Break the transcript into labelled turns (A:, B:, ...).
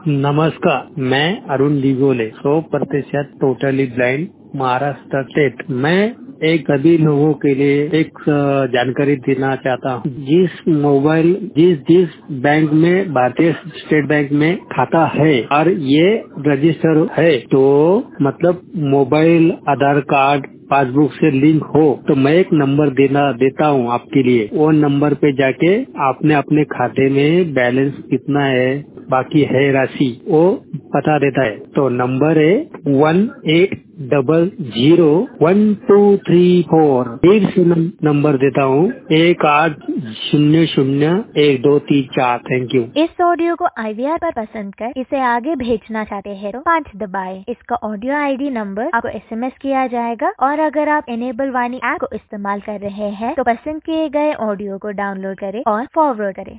A: नमस्कार, मैं Arun Digole 100% totally blind Maharashtra state. मैं एक सभी लोगों के लिए एक जानकारी देना चाहता हूँ। जिस बैंक में भारतीय स्टेट बैंक में खाता है और ये रजिस्टर है, तो मतलब मोबाइल, आधार कार्ड, पासबुक से लिंक हो, तो मैं एक नंबर देता हूँ आपके लिए। वो नंबर पे जाके आपने अपने खाते में बैलेंस कितना है, बाकी है राशि, वो बता देता है। तो नंबर है 18001234। फिर से नंबर देता हूँ 18001234। Thank you.
B: इस ऑडियो को IVR पर पसंद कर इसे आगे भेजना चाहते हैं तो 5 दबाएं। इसका ऑडियो ID नंबर आपको SMS किया जाएगा और अगर आप इनेबल वाणी ऐप को इस्तेमाल कर रहे हैं तो पसंद किए गए ऑडियो को डाउनलोड करें और फॉरवर्ड करें।